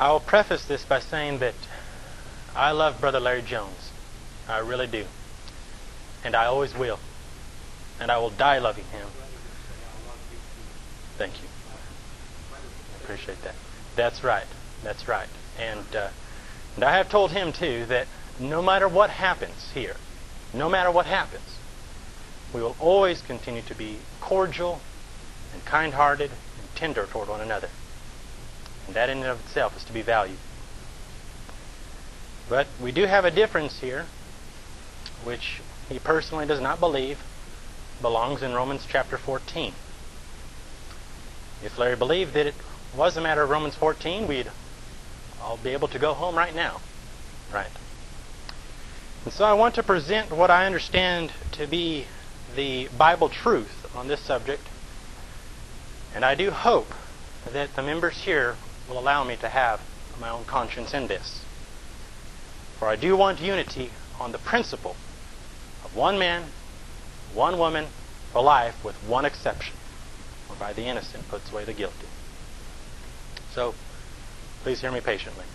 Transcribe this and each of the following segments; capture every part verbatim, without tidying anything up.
I'll preface this by saying that I love Brother Larry Jones. I really do. And I always will. And I will die loving him. Thank you. I appreciate that. That's right. That's right. And, uh, and I have told him, too, that no matter what happens here, no matter what happens, we will always continue to be cordial and kind-hearted and tender toward one another. And that in and of itself is to be valued. But we do have a difference here, which he personally does not believe belongs in Romans chapter fourteen. If Larry believed that it was a matter of Romans fourteen, we'd all be able to go home right now. Right. And so I want to present what I understand to be the Bible truth on this subject. And I do hope that the members here will allow me to have my own conscience in this. For I do want unity on the principle of one man, one woman for life, with one exception, whereby the innocent puts away the guilty. So, please hear me patiently.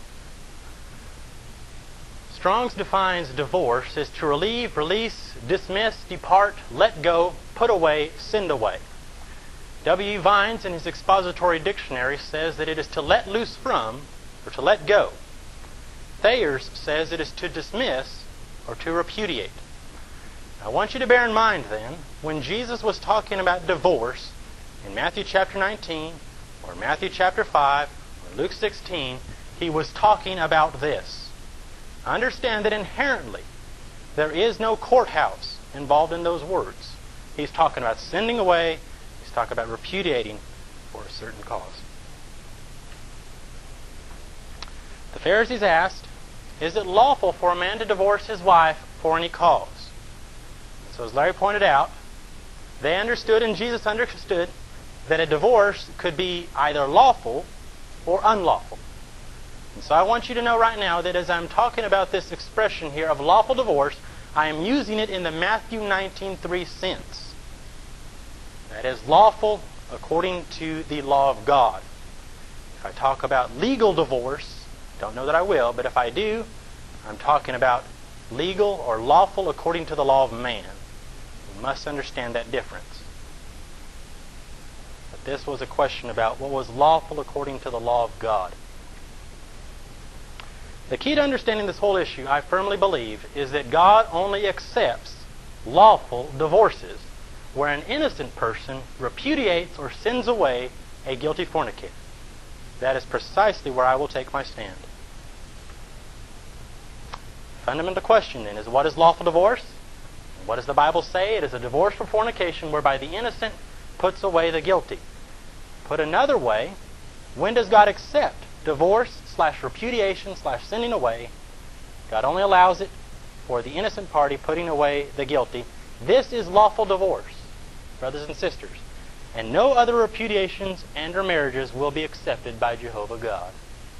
Strong's defines divorce as to relieve, release, dismiss, depart, let go, put away, send away. W E Vines, in his expository dictionary, says that it is to let loose from, or to let go. Thayer's says it is to dismiss, or to repudiate. I want you to bear in mind, then, when Jesus was talking about divorce in Matthew chapter nineteen, or Matthew chapter five, or Luke sixteen, he was talking about this. Understand that inherently there is no courthouse involved in those words. He's talking about sending away. He's talking about repudiating for a certain cause. The Pharisees asked, is it lawful for a man to divorce his wife for any cause? And so as Larry pointed out, they understood, and Jesus understood, that a divorce could be either lawful or unlawful. And so I want you to know right now that as I'm talking about this expression here of lawful divorce, I am using it in the Matthew nineteen three sense. That is lawful according to the law of God. If I talk about legal divorce, don't know that I will, but if I do, I'm talking about legal or lawful according to the law of man. You must understand that difference. But this was a question about what was lawful according to the law of God. The key to understanding this whole issue, I firmly believe, is that God only accepts lawful divorces where an innocent person repudiates or sends away a guilty fornicator. That is precisely where I will take my stand. The fundamental question then is, what is lawful divorce? What does the Bible say? It is a divorce for fornication whereby the innocent puts away the guilty. Put another way, when does God accept divorce slash repudiation slash sending away? God only allows it for the innocent party putting away the guilty. This is lawful divorce, brothers and sisters. And no other repudiations and or marriages will be accepted by Jehovah God.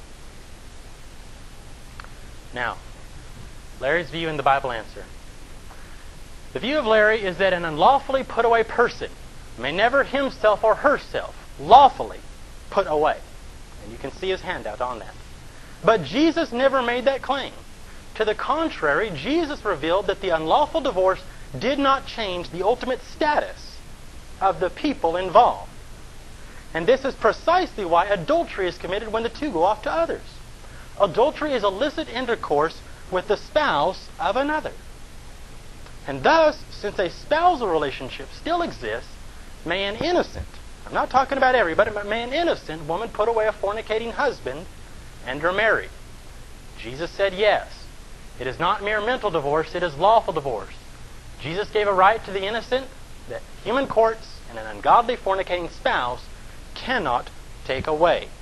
Now, Larry's view in the Bible answer. The view of Larry is that an unlawfully put away person may never himself or herself lawfully put away. And you can see his handout on that. But Jesus never made that claim. To the contrary, Jesus revealed that the unlawful divorce did not change the ultimate status of the people involved. And this is precisely why adultery is committed when the two go off to others. Adultery is illicit intercourse with the spouse of another. And thus, since a spousal relationship still exists, may an innocent, I'm not talking about everybody, but may an innocent woman put away a fornicating husband and are married? Jesus said yes. It is not mere mental divorce, it is lawful divorce. Jesus gave a right to the innocent that human courts and an ungodly fornicating spouse cannot take away.